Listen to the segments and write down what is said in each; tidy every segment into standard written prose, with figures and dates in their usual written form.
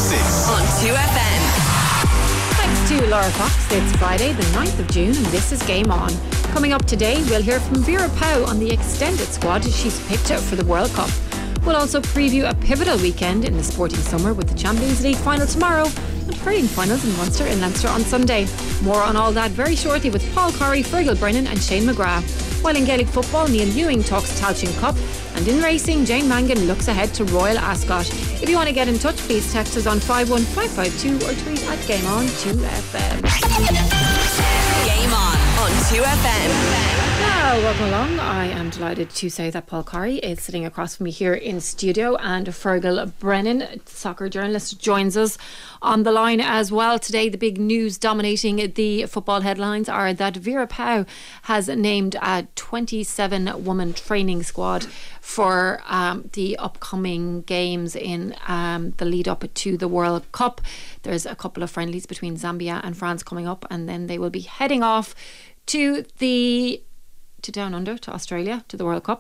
6 on 2FM. Thanks to Laura Fox. It's Friday, the 9th of June, and this is Game On. Coming up today, we'll hear from Vera Pauw on the extended squad she's picked out for the World Cup. We'll also preview a pivotal weekend in the sporting summer with the Champions League final tomorrow and hurling finals in Munster and Leinster on Sunday. More on all that very shortly with Paul Corry, Fergal Brennan and Shane McGrath. While in Gaelic football, Neil Ewing talks Tailteann Cup, and in racing, Jane Mangan looks ahead to Royal Ascot. If you want to get in touch, please text us on 51552 or tweet at GameOn2FM. Game On 2FM. Well, welcome along. I am delighted to say that Paul Corry is sitting across from me here in studio, and Fergal Brennan, soccer journalist, joins us on the line as well. Today, the big news dominating the football headlines are that Vera Pauw has named a 27-woman training squad for the upcoming games in the lead up to the World Cup. There's a couple of friendlies between Zambia and France coming up, and then they will be heading off to Down Under, to Australia, to the World Cup.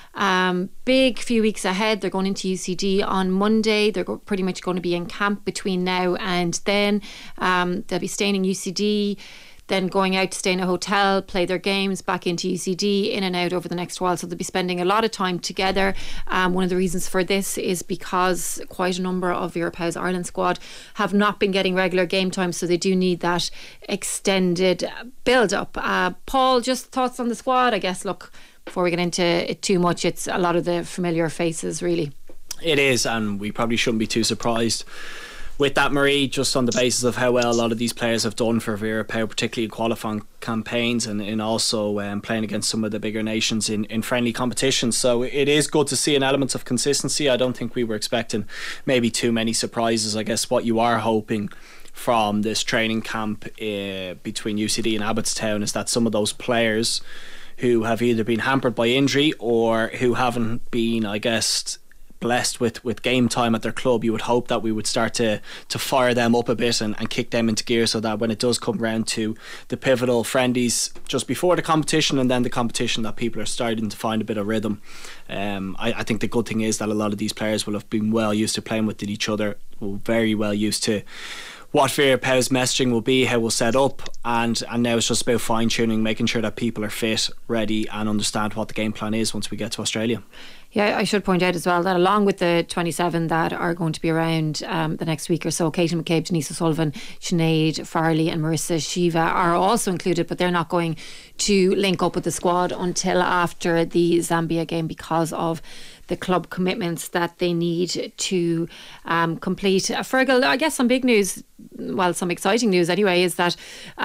Big few weeks ahead. They're going into UCD on Monday. They're pretty much going to be in camp between now and then. They'll be staying in UCD, then going out to stay in a hotel, play their games, back into UCD, in and out over the next while. So they'll be spending a lot of time together. One of the reasons for this is because quite a number of Vera Pauw's Ireland squad have not been getting regular game time, so they do need that extended build-up. Paul, just thoughts on the squad? I guess, look, before we get into it too much, it's a lot of the familiar faces, really. It is, and we probably shouldn't be too surprised with that, Marie, just on the basis of how well a lot of these players have done for Vera Pauw, particularly in qualifying campaigns and in also playing against some of the bigger nations in friendly competitions. So it is good to see an element of consistency. I don't think we were expecting maybe too many surprises. I guess what you are hoping from this training camp between UCD and Abbottstown is that some of those players who have either been hampered by injury or who haven't been, I guess, blessed with game time at their club, you would hope that we would start to fire them up a bit and kick them into gear, so that when it does come round to the pivotal friendlies just before the competition and then the competition, that people are starting to find a bit of rhythm. I think the good thing is that a lot of these players will have been well used to playing with each other, very well used to what Vera Pauw's messaging will be, how we'll set up, and now it's just about fine-tuning, making sure that people are fit, ready and understand what the game plan is once we get to Australia. Yeah, I should point out as well that along with the 27 that are going to be around the next week or so, Katie McCabe, Denise O'Sullivan, Sinead Farley and Marissa Shiva are also included, but they're not going to link up with the squad until after the Zambia game because of the club commitments that they need to complete. Fergal, I guess some big news, well, some exciting news anyway, is that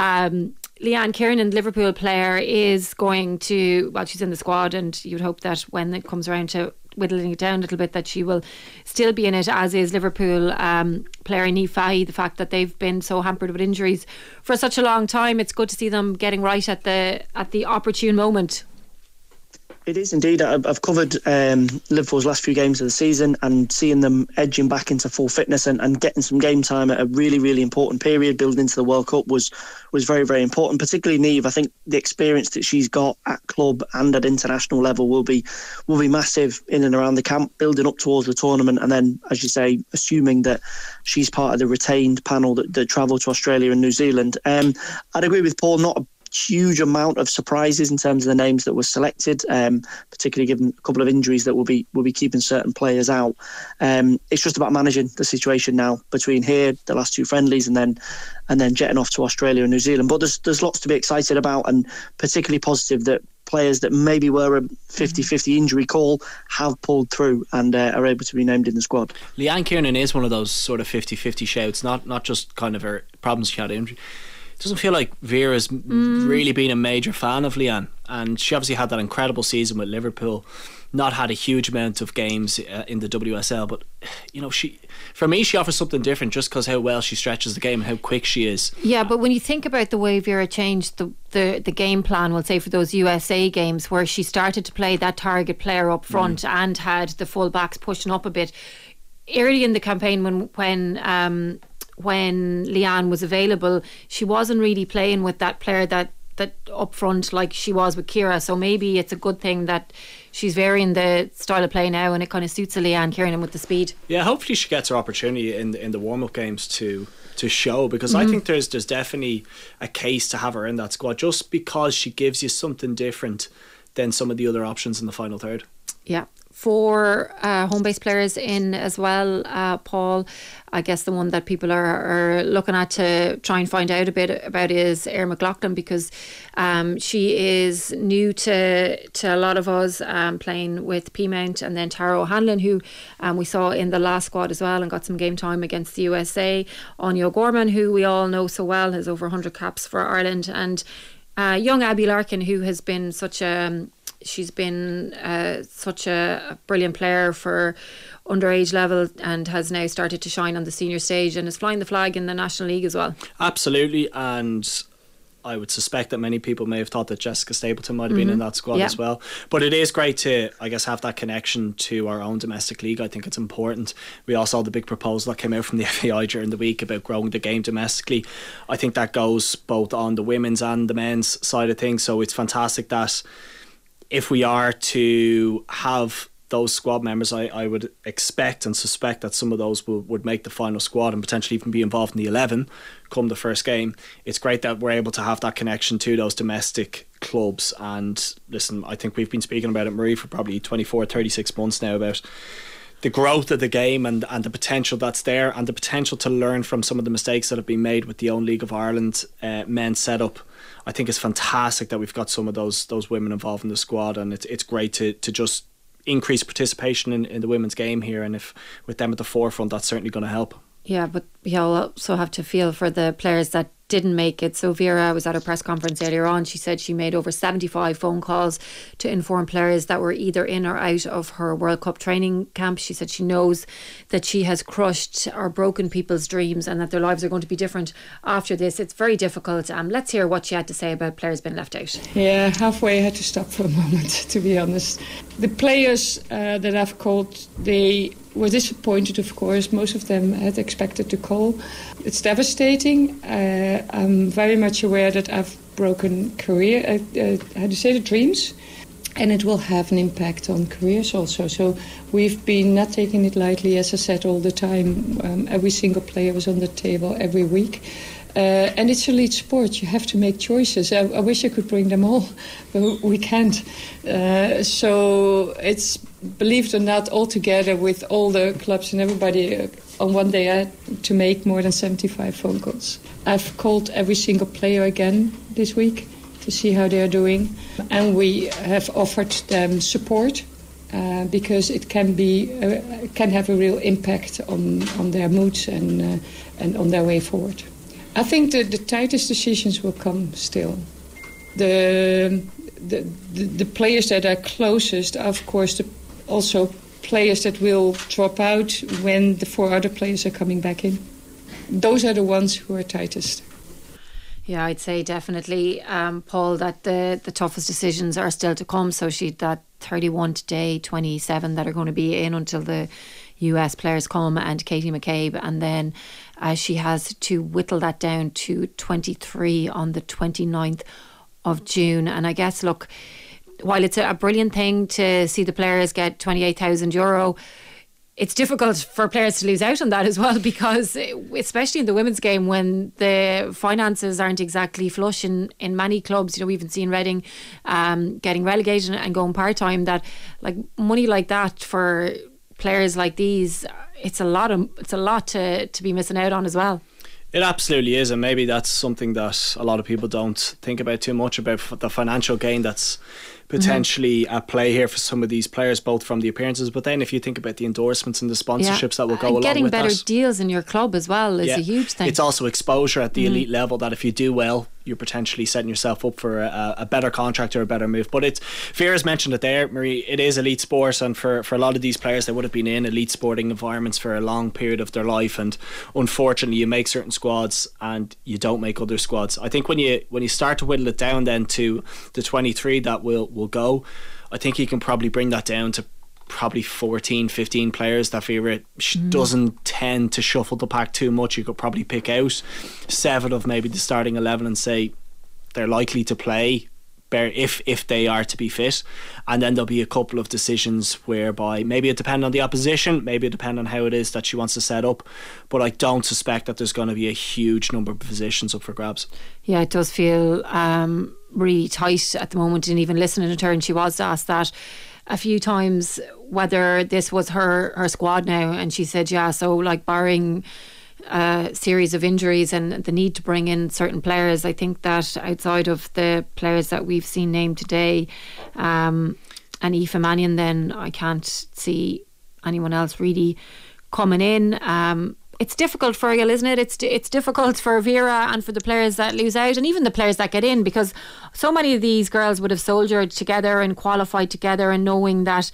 Leanne Kiernan, Liverpool player, is going to, well, she's in the squad, and you'd hope that when it comes around to whittling it down a little bit that she will still be in it, as is Liverpool player Niamh Fahey. The fact that they've been so hampered with injuries for such a long time, it's good to see them getting right at the opportune moment. It is indeed. I've covered Liverpool's last few games of the season, and seeing them edging back into full fitness and getting some game time at a really, really important period building into the World Cup was very, very important. Particularly Niamh, I think the experience that she's got at club and at international level will be massive in and around the camp, building up towards the tournament, and then, as you say, assuming that she's part of the retained panel that travel to Australia and New Zealand. I'd agree with Paul, not a huge amount of surprises in terms of the names that were selected, particularly given a couple of injuries that will be keeping certain players out. It's just about managing the situation now between here, the last two friendlies, and then jetting off to Australia and New Zealand. But there's lots to be excited about, and particularly positive that players that maybe were a 50-50 injury call have pulled through and are able to be named in the squad. Leanne Kiernan is one of those sort of 50-50 shouts, not just kind of her problems she had injury. It doesn't feel like Vera's really been a major fan of Leanne, and she obviously had that incredible season with Liverpool, not had a huge amount of games in the WSL, but you know, for me she offers something different just because how well she stretches the game and how quick she is. Yeah, but when you think about the way Vera changed the game plan, we'll say for those USA games where she started to play that target player up front and had the full backs pushing up a bit early in the campaign when Leanne was available, she wasn't really playing with that player that that up front like she was with Ciara. So maybe it's a good thing that she's varying the style of play now, and it kind of suits Leanne Kiernan with the speed. Yeah, hopefully she gets her opportunity in the warm-up games to show, because I think there's definitely a case to have her in that squad, just because she gives you something different than some of the other options in the final third. Yeah. For home-based players in as well, Paul, I guess the one that people are looking at to try and find out a bit about is Erin McLaughlin, because she is new to a lot of us, playing with Peamount, and then Tara O'Hanlon, who we saw in the last squad as well and got some game time against the USA. Anya O'Gorman, who we all know so well, has over 100 caps for Ireland, and young Abby Larkin, who has been such a brilliant player for underage level, and has now started to shine on the senior stage and is flying the flag in the National League as well. Absolutely, and I would suspect that many people may have thought that Jessica Stapleton might have been in that squad as well. But it is great to, I guess, have that connection to our own domestic league. I think it's important. We all saw the big proposal that came out from the FAI during the week about growing the game domestically. I think that goes both on the women's and the men's side of things. So it's fantastic that if we are to have those squad members, I would expect and suspect that some of those would make the final squad and potentially even be involved in the 11 come the first game. It's great that we're able to have that connection to those domestic clubs. And listen, I think we've been speaking about it, Marie, for probably 24, 36 months now, about the growth of the game and the potential that's there, and the potential to learn from some of the mistakes that have been made with the own League of Ireland men's setup. I think it's fantastic that we've got some of those women involved in the squad, and it's great to just increase participation in the women's game here, and if with them at the forefront, that's certainly going to help. Yeah, but we also have to feel for the players that didn't make it. So Vera was at her press conference earlier on. She said she made over 75 phone calls to inform players that were either in or out of her World Cup training camp. She said she knows that she has crushed or broken people's dreams, and that their lives are going to be different after this. It's very difficult. Let's hear what she had to say about players being left out. Yeah, halfway I had to stop for a moment, to be honest. The players that I've called, they were disappointed, of course. Most of them had expected to call. It's devastating. I'm very much aware that I've broken career, the dreams, and it will have an impact on careers also. So we've been not taking it lightly, as I said all the time. Every single player was on the table every week. And it's elite sport. You have to make choices. I wish I could bring them all, but we can't. So it's, believe it or not, all together with all the clubs and everybody, on one day I had to make more than 75 phone calls. I've called every single player again this week to see how they are doing. And we have offered them support because it can have a real impact on their moods and on their way forward. I think the tightest decisions will come still. The players that are closest are, of course, also players that will drop out when the 4 other players are coming back in. Those are the ones who are tightest. Yeah, I'd say definitely, Paul, that the toughest decisions are still to come. So she'd that 31 today, 27 that are going to be in until the US players come, and Katie McCabe, and then she has to whittle that down to 23 on the 29th of June. And I guess, look, while it's a brilliant thing to see the players get €28,000, it's difficult for players to lose out on that as well, because especially in the women's game, when the finances aren't exactly flush in many clubs, we've even seen Reading getting relegated and going part-time, that like money like that for players like these, it's a lot to be missing out on as well. It absolutely is, and maybe that's something that a lot of people don't think about too much, about the financial gain that's potentially at play here for some of these players, both from the appearances, but then if you think about the endorsements and the sponsorships that will go along with that. Getting better deals in your club as well is a huge thing. It's also exposure at the elite level, that if you do well, you're potentially setting yourself up for a better contract or a better move. But Vera's mentioned it there, Marie, it is elite sport, and for a lot of these players, they would have been in elite sporting environments for a long period of their life, and unfortunately you make certain squads and you don't make other squads. I think when you start to whittle it down then to the 23 that will go, I think you can probably bring that down to probably 14, 15 players that Vera doesn't tend to shuffle the pack too much. You could probably pick out 7 of maybe the starting 11 and say, they're likely to play if they are to be fit, and then there'll be a couple of decisions whereby maybe it depends on the opposition, maybe it depends on how it is that she wants to set up, but I don't suspect that there's going to be a huge number of positions up for grabs. Yeah, it does feel really tight at the moment, and even listening to her, and she was asked that a few times whether this was her squad now, and she said yeah, so like barring a series of injuries and the need to bring in certain players, I think that outside of the players that we've seen named today, and Aoife Mannion, then I can't see anyone else really coming in. It's difficult, Fergal, isn't it? It's difficult for Vera and for the players that lose out, and even the players that get in, because so many of these girls would have soldiered together and qualified together, and knowing that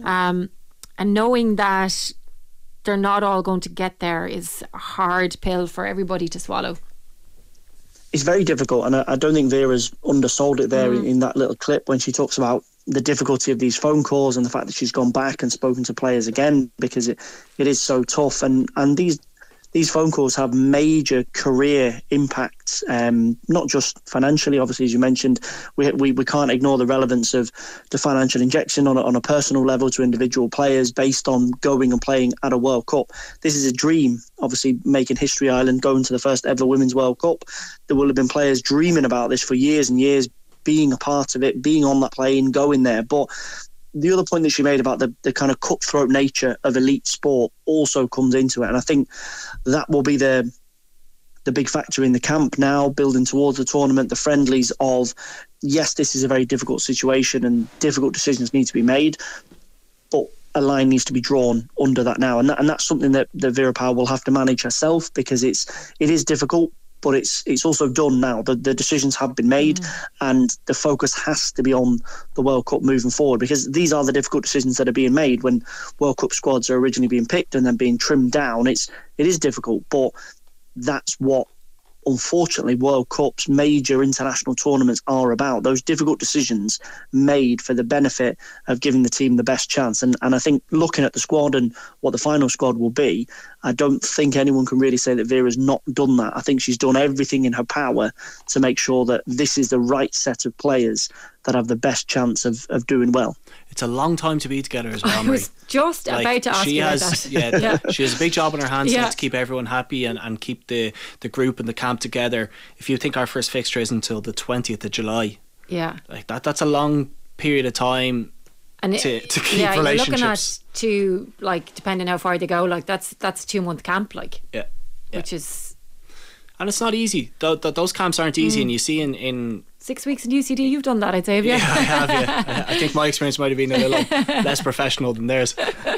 they're not all going to get there is a hard pill for everybody to swallow. It's very difficult, and I don't think Vera's undersold it there in that little clip when she talks about the difficulty of these phone calls and the fact that she's gone back and spoken to players again, because it is so tough, and these phone calls have major career impacts, not just financially. Obviously, as you mentioned, we can't ignore the relevance of the financial injection on a personal level to individual players based on going and playing at a World Cup. This is a dream, obviously, making history, Ireland, going to the first ever Women's World Cup. There will have been players dreaming about this for years and years, being a part of it, being on that plane, going there. But the other point that she made about the kind of cutthroat nature of elite sport also comes into it. And I think that will be the big factor in the camp now, building towards the tournament, the friendlies of, yes, this is a very difficult situation and difficult decisions need to be made, but a line needs to be drawn under that now. And that's something that Vera Pauw will have to manage herself, because it is difficult, but it's also done now. The decisions have been made, and the focus has to be on the World Cup moving forward, because these are the difficult decisions that are being made when World Cup squads are originally being picked and then being trimmed down. It is difficult, but that's what, unfortunately, World Cups, major international tournaments are about. Those difficult decisions made for the benefit of giving the team the best chance. And I think looking at the squad and what the final squad will be, I don't think anyone can really say that Vera's not done that. I think she's done everything in her power to make sure that this is the right set of players that have the best chance of doing well. It's a long time to be together as well, I was just about to ask you about that. Yeah, she has a big job on her hands to keep everyone happy and keep the group and the camp together. If you think our first fixture is until the 20th of July, like that's a long period of time. And to keep relationships. You're looking at two, like, depending how far they go, like that's 2-month camp, like, which is, and it's not easy. Those camps aren't easy, and you see in 6 weeks in UCD, you've done that, I'd say, have you? Yeah, I have. Yeah, I think my experience might have been a little less professional than theirs.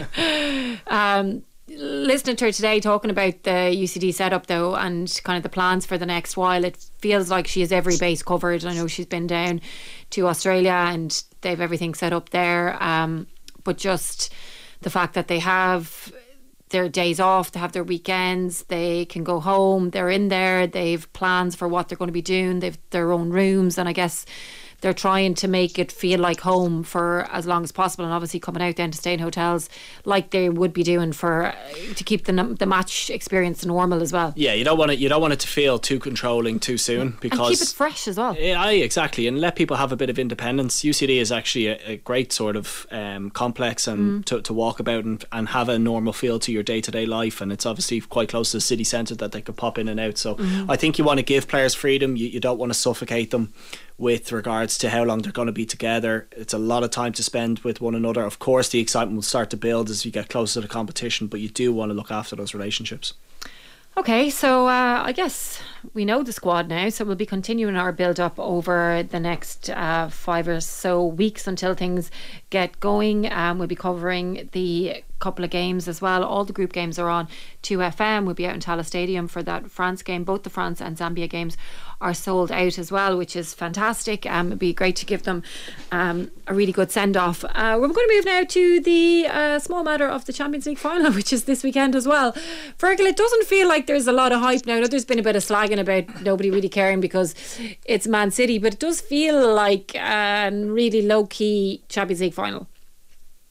Listening to her today talking about the UCD setup though, and kind of the plans for the next while, it feels like she has every base covered. I know she's been down to Australia and they've everything set up there, but just the fact that they have their days off, they have their weekends, they can go home, they're in there, they've plans for what they're going to be doing, they've their own rooms, and I guess they're trying to make it feel like home for as long as possible, and obviously coming out then to stay in hotels like they would be doing to keep the match experience normal as well. Yeah, you don't want it to feel too controlling too soon, because and keep it fresh as well. Yeah, exactly, and let people have a bit of independence. UCD is actually a great sort of complex and to walk about and have a normal feel to your day-to-day life, and it's obviously quite close to the city centre that they could pop in and out. So I think you want to give players freedom. You don't want to suffocate them with regards to how long they're going to be together. It's a lot of time to spend with one another. Of course, the excitement will start to build as you get closer to the competition, but you do want to look after those relationships. Okay, so I guess we know the squad now, so we'll be continuing our build-up over the next 5 or so weeks until things get going. We'll be covering the couple of games as well. All the group games are on 2FM. We'll be out in Tallaght Stadium for that France game. Both the France and Zambia games are sold out as well, which is fantastic. It'd be great to give them a really good send-off. We're going to move now to the small matter of the Champions League final, which is this weekend as well. Fergal, it doesn't feel like there's a lot of hype now. I know there's been a bit of slagging about nobody really caring because it's Man City, but it does feel like a really low-key Champions League final.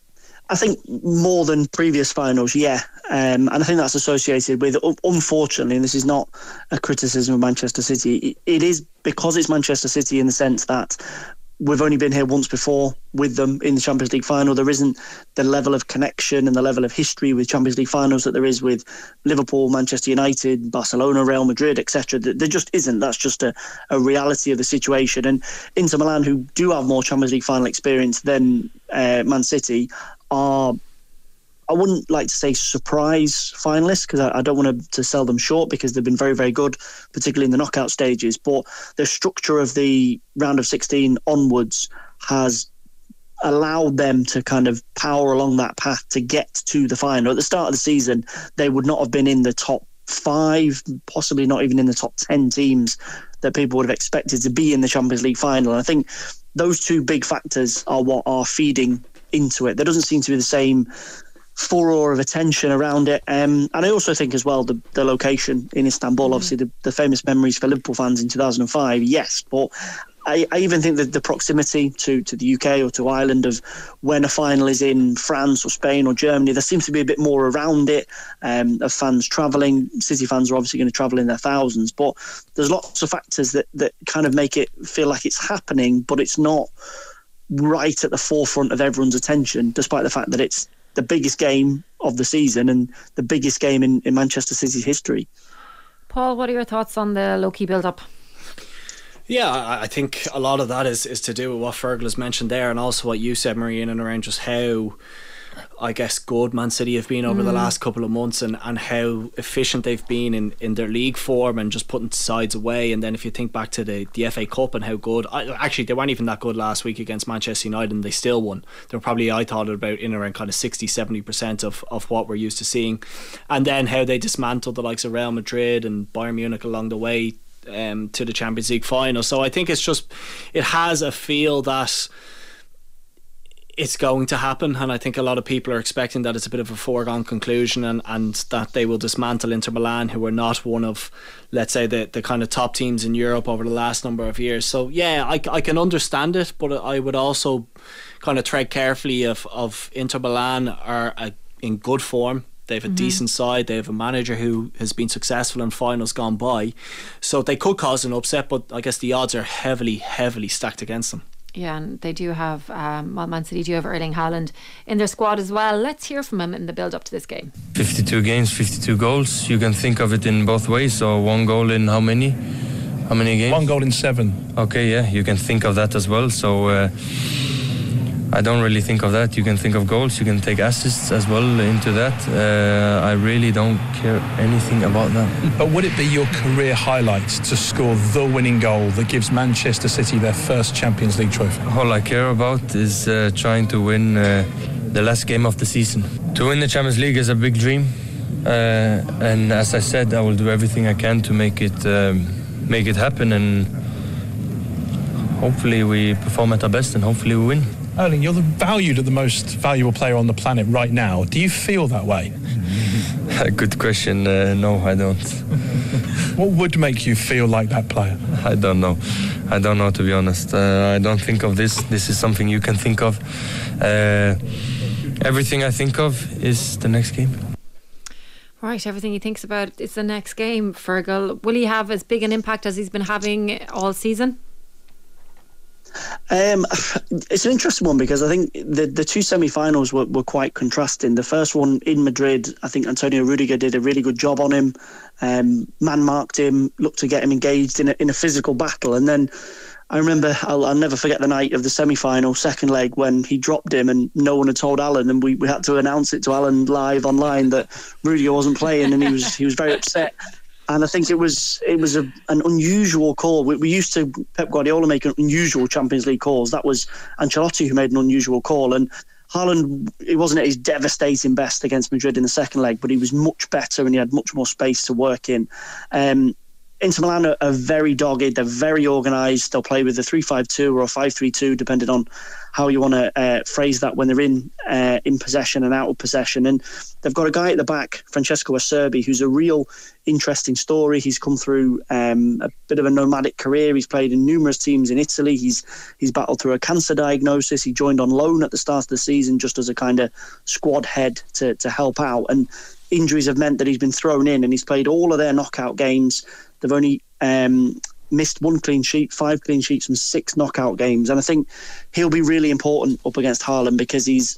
I think more than previous finals, yeah. And I think that's associated with, unfortunately, and this is not a criticism of Manchester City, it is because it's Manchester City in the sense that we've only been here once before with them in the Champions League final. There isn't the level of connection and the level of history with Champions League finals that there is with Liverpool, Manchester United, Barcelona, Real Madrid, etc. There just isn't. That's just a reality of the situation. And Inter Milan, who do have more Champions League final experience than Man City, are, I wouldn't like to say surprise finalists, because I don't want to sell them short, because they've been very, very good, particularly in the knockout stages. But the structure of the round of 16 onwards has allowed them to kind of power along that path to get to the final. At the start of the season, they would not have been in the top 5, possibly not even in the top 10 teams that people would have expected to be in the Champions League final. And I think those two big factors are what are feeding into it. There doesn't seem to be the same furore of attention around it, and I also think as well the location in Istanbul, obviously the famous memories for Liverpool fans in 2005, yes, but I even think that the proximity to the UK or to Ireland of when a final is in France or Spain or Germany, there seems to be a bit more around it, of fans travelling. City fans are obviously going to travel in their thousands, but there's lots of factors that kind of make it feel like it's happening, but it's not right at the forefront of everyone's attention, despite the fact that it's the biggest game of the season and the biggest game in Manchester City's history. Paul, what are your thoughts on the low-key build-up? Yeah, I think a lot of that is to do with what Fergal has mentioned there, and also what you said, Marie, in and around just how, I guess, good Man City have been over the last couple of months, and how efficient they've been in their league form and just putting sides away. And then if you think back to the FA Cup and how good, actually they weren't even that good last week against Manchester United, and they still won. They were probably, I thought, about in around kind of 60-70% of what we're used to seeing. And then how they dismantled the likes of Real Madrid and Bayern Munich along the way to the Champions League final. So I think it has a feel that it's going to happen, and I think a lot of people are expecting that it's a bit of a foregone conclusion, and that they will dismantle Inter Milan, who are not one of, let's say, the kind of top teams in Europe over the last number of years. So yeah, I can understand it, but I would also kind of tread carefully of Inter Milan are in good form. They have a decent side. They have a manager who has been successful in finals gone by, so they could cause an upset, but I guess the odds are heavily stacked against them. Yeah, and they do have, Man City do have Erling Haaland in their squad as well. Let's hear from him in the build-up to this game. 52 games, 52 goals. You can think of it in both ways. So 1 goal in how many? How many games? 1 goal in 7. Okay, yeah, you can think of that as well. So I don't really think of that. You can think of goals. You can take assists as well into that. I really don't care anything about that. But would it be your career highlight to score the winning goal that gives Manchester City their first Champions League trophy? All I care about is trying to win the last game of the season. To win the Champions League is a big dream. And as I said, I will do everything I can to make it happen. And hopefully we perform at our best and hopefully we win. Erling, you're valued as the most valuable player on the planet right now. Do you feel that way? Good question. No, I don't. What would make you feel like that player? I don't know, to be honest. I don't think of this. This is something you can think of. Everything I think of is the next game. Right, everything he thinks about is the next game. Fergal, will he have as big an impact as he's been having all season? It's an interesting one, because I think the two semi-finals were quite contrasting. The first one in Madrid, I think Antonio Rudiger did a really good job on him, man-marked him, looked to get him engaged in a physical battle. And then I remember, I'll never forget the night of the semi-final second leg when he dropped him and no one had told Alan, and we had to announce it to Alan live online that Rudiger wasn't playing, and he was very upset. And I think it was an unusual call. We used to, Pep Guardiola, make unusual Champions League calls. That was Ancelotti who made an unusual call. And Haaland, he wasn't at his devastating best against Madrid in the second leg, but he was much better and he had much more space to work in. Inter Milan are very dogged. They're very organised. They'll play with a 3-5-2 or a 5-3-2, depending on how you want to phrase that when they're in possession and out of possession. And they've got a guy at the back, Francesco Acerbi, who's a real interesting story. He's come through a bit of a nomadic career. He's played in numerous teams in Italy. He's battled through a cancer diagnosis. He joined on loan at the start of the season just as a kind of squad head to help out. And injuries have meant that he's been thrown in, and he's played all of their knockout games. They've only missed 1 clean sheet, 5 clean sheets from 6 knockout games. And I think he'll be really important up against Haaland, because he's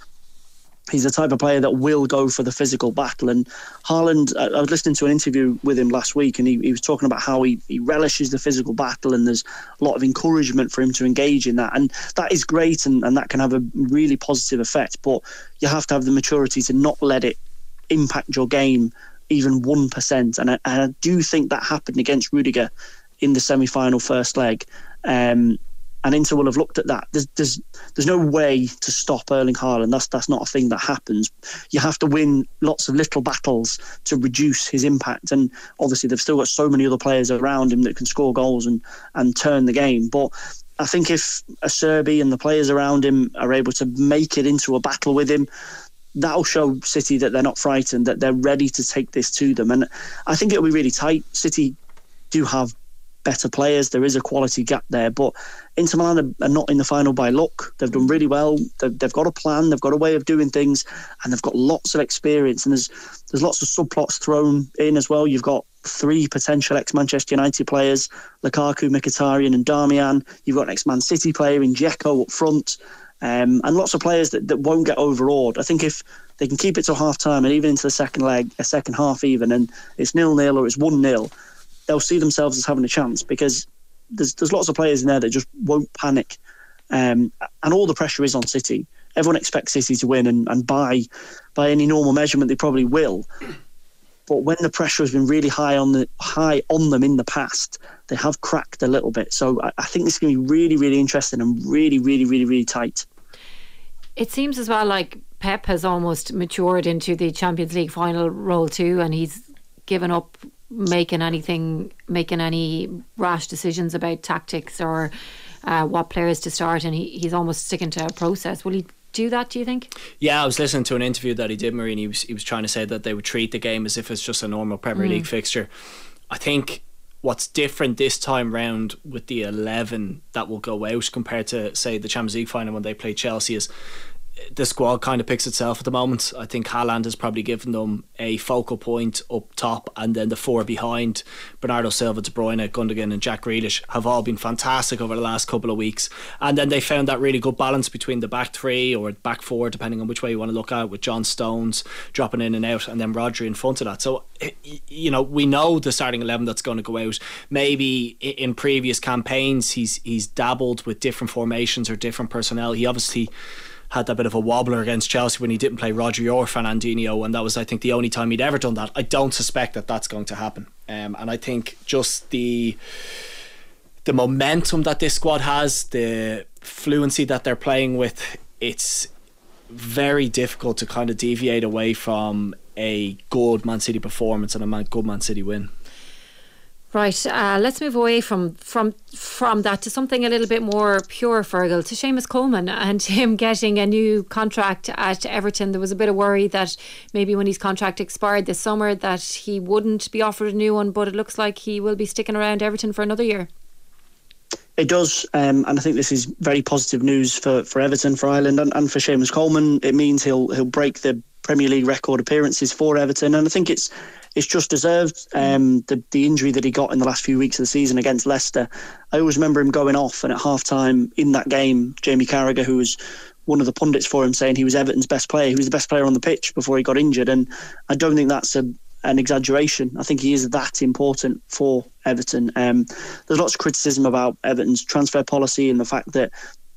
the type of player that will go for the physical battle. And Haaland, I was listening to an interview with him last week, and he was talking about how he relishes the physical battle, and there's a lot of encouragement for him to engage in that. And that is great, and that can have a really positive effect. But you have to have the maturity to not let it impact your game even 1%. And I do think that happened against Rudiger in the semi-final first leg. And Inter will have looked at that. There's no way to stop Erling Haaland. That's not a thing that happens. You have to win lots of little battles to reduce his impact. And obviously they've still got so many other players around him that can score goals and turn the game. But I think if Acerbi and the players around him are able to make it into a battle with him, that'll show City that they're not frightened, that they're ready to take this to them. And I think it'll be really tight. City do have better players. There is a quality gap there, but Inter Milan are not in the final by luck. They've done really well. They've got a plan. They've got a way of doing things, and they've got lots of experience. And there's lots of subplots thrown in as well. You've got 3 potential ex-Manchester United players, Lukaku, Mkhitaryan and Darmian. You've got an ex-Man City player in Dzeko up front. And lots of players that won't get overawed. I think if they can keep it to half-time and even into the second leg, a second half even, and it's 0-0 or it's 1-0, they'll see themselves as having a chance, because there's lots of players in there that just won't panic. And all the pressure is on City. Everyone expects City to win, and by any normal measurement, they probably will. But when the pressure has been really high on them in the past, they have cracked a little bit. So I think this is going to be really, really interesting and really, really, really, really tight. It seems as well like Pep has almost matured into the Champions League final role too, and he's given up making any rash decisions about tactics or what players to start, and he's almost sticking to a process. Will he do that, do you think? Yeah, I was listening to an interview that he did, Marie, and he was trying to say that they would treat the game as if it's just a normal Premier League fixture. I think what's different this time round with the 11 that will go out compared to, say, the Champions League final when they play Chelsea is the squad kind of picks itself at the moment. I think Haaland has probably given them a focal point up top, and then the 4 behind, Bernardo Silva, De Bruyne, Gundogan and Jack Grealish, have all been fantastic over the last couple of weeks. And then they found that really good balance between the back 3 or back 4, depending on which way you want to look at it, with John Stones dropping in and out, and then Rodri in front of that. So, you know, we know the starting 11 that's going to go out. Maybe in previous campaigns he's dabbled with different formations or different personnel. He obviously had that bit of a wobbler against Chelsea when he didn't play Rodri or Fernandinho, and that was, I think, the only time he'd ever done that. I don't suspect that that's going to happen, and I think just the momentum that this squad has, the fluency that they're playing with, it's very difficult to kind of deviate away from a good Man City performance and a good Man City win. Right, let's move away from that to something a little bit more pure, Fergal, to Seamus Coleman and him getting a new contract at Everton. There was a bit of worry that maybe when his contract expired this summer that he wouldn't be offered a new one, but it looks like he will be sticking around Everton for another year. It does, and I think this is very positive news for Everton, for Ireland, and for Seamus Coleman. It means he'll break the Premier League record appearances for Everton, and I think it's just deserved. The injury that he got in the last few weeks of the season against Leicester, I always remember him going off, and at half-time in that game, Jamie Carragher, who was one of the pundits for him, saying he was Everton's best player. He was the best player on the pitch before he got injured, and I don't think that's an exaggeration. I think he is that important for Everton. There's lots of criticism about Everton's transfer policy and the fact that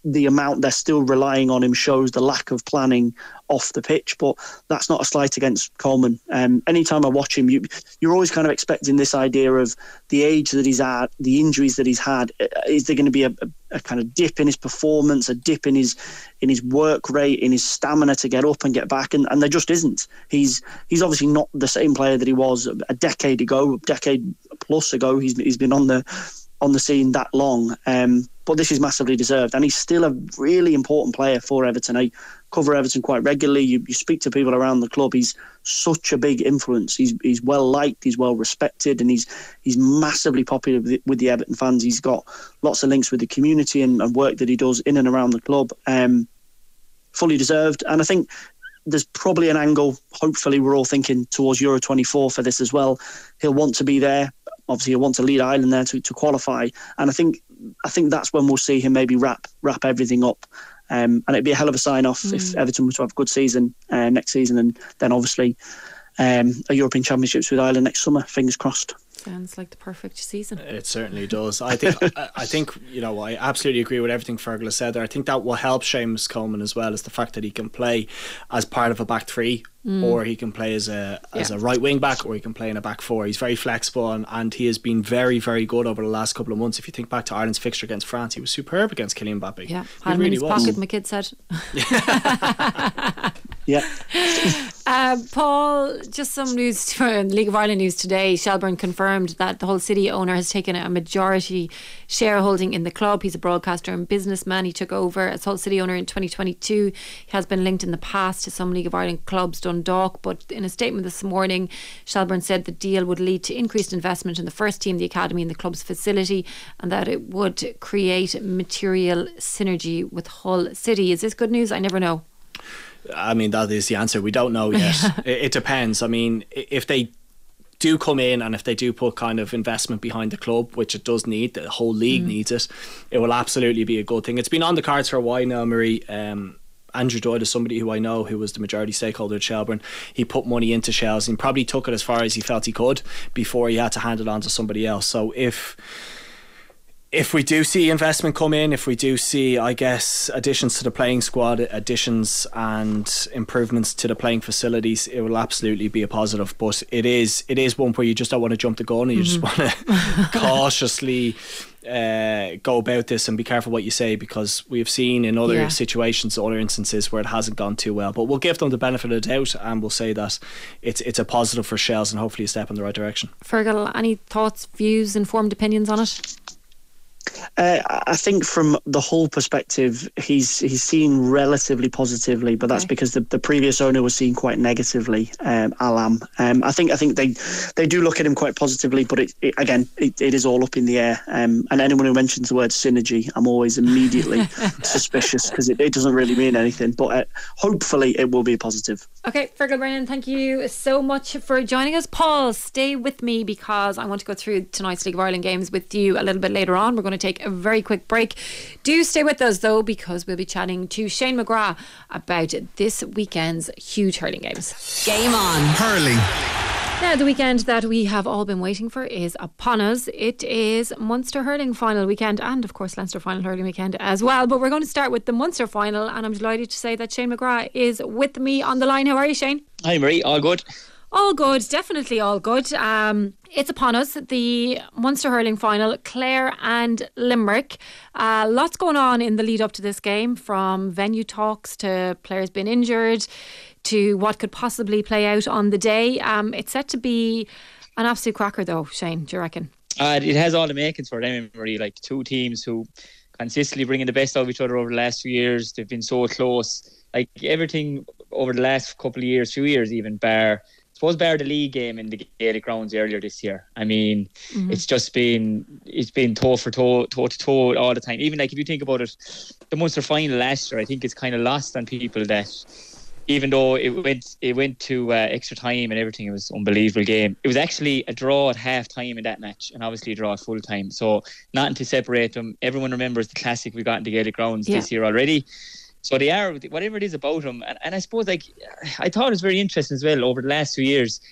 the amount they're still relying on him shows the lack of planning off the pitch. But that's not a slight against Coleman. Anytime I watch him, you're always kind of expecting this idea of the age that he's at, the injuries that he's had. Is there going to be a kind of dip in his performance, a dip in his work rate, in his stamina to get up and get back? And there just isn't. He's obviously not the same player that he was a decade plus ago. He's been on the scene that long. But this is massively deserved, and he's still a really important player for Everton. I cover Everton quite regularly. You speak to people around the club. He's such a big influence. He's well liked, he's well respected, and he's massively popular with the Everton fans. He's got lots of links with the community and work that he does in and around the club. Fully deserved, and I think there's probably an angle, hopefully we're all thinking towards Euro 24 for this as well. He'll want to be there. Obviously, he'll want to lead Ireland there to qualify. And I think that's when we'll see him maybe wrap everything up. And it'd be a hell of a sign-off if Everton were to have a good season next season. And then obviously a European Championships with Ireland next summer. Fingers crossed. Sounds like the perfect season. It certainly does. I think I absolutely agree with everything Fergal has said there. I think that will help Seamus Coleman as well, is the fact that he can play as part of a back three, or he can play as a right wing back, or he can play in a back four. He's very flexible, and he has been very, very good over the last couple of months. If you think back to Ireland's fixture against France, he was superb against Kylian Mbappe. Yeah, he really was. Pocket, my kid said. Yeah. Paul, just some news from League of Ireland news today. Shelbourne confirmed that the Hull City owner has taken a majority shareholding in the club. He's a broadcaster and businessman. He took over as Hull City owner in 2022. He has been linked in the past to some League of Ireland clubs, Dundalk, but in a statement this morning, Shelbourne said the deal would lead to increased investment in the first team, the academy and the club's facility, and that it would create material synergy with Hull City. Is this good news? I never know. I mean, that is the answer. We don't know yet. It depends. I mean, if they do come in and if they do put kind of investment behind the club, which it does need, the whole league needs it, it will absolutely be a good thing. It's been on the cards for a while now, Marie. Andrew Doyle is somebody who I know, who was the majority stakeholder at Shelbourne. He put money into Shells and probably took it as far as he felt he could before he had to hand it on to somebody else. So if we do see investment come in, if we do see, I guess, additions to the playing squad, additions and improvements to the playing facilities, it will absolutely be a positive. But it is one where you just don't want to jump the gun, and you just want to cautiously go about this and be careful what you say, because we have seen in other situations, other instances where it hasn't gone too well. But we'll give them the benefit of the doubt, and we'll say that it's a positive for Shells and hopefully a step in the right direction. Fergal, any thoughts, views, informed opinions on it? I think from the whole perspective, he's seen relatively positively, but that's because the previous owner was seen quite negatively. Alam. I think they do look at him quite positively, but it is all up in the air. And anyone who mentions the word synergy, I'm always immediately suspicious, because it doesn't really mean anything. But hopefully, it will be positive. Okay, Fergal Brennan, thank you so much for joining us. Paul, stay with me, because I want to go through tonight's League of Ireland games with you a little bit later on. We're going to take a very quick break. Do stay with us though, because we'll be chatting to Shane McGrath about this weekend's huge hurling games. Game on. Hurling. Now, the weekend that we have all been waiting for is upon us. It is Munster hurling final weekend, and of course Leinster final hurling weekend as well. But we're going to start with the Munster final, and I'm delighted to say that Shane McGrath is with me on the line. How are you, Shane? Hi Marie, all good? All good, definitely all good. It's upon us, the Munster hurling final, Clare and Limerick. Lots going on in the lead up to this game, from venue talks to players being injured to what could possibly play out on the day. It's set to be an absolute cracker though, Shane, do you reckon? It has all the makings for them, Marie. Like, two teams who consistently bringing the best out of each other over the last few years. They've been so close. Like, everything over the last couple of years, few years even, bar the league game in the Gaelic grounds earlier this year. I mean, it's been toe to toe all the time. Even like, if you think about it, the Munster final last year, I think it's kind of lost on people that even though it went to extra time and everything, it was an unbelievable game. It was actually a draw at half time in that match, and obviously a draw at full time. So nothing to separate them. Everyone remembers the classic we got in the Gaelic grounds this year already. So they are, whatever it is about them. And I suppose, like, I thought it was very interesting as well over the last few years.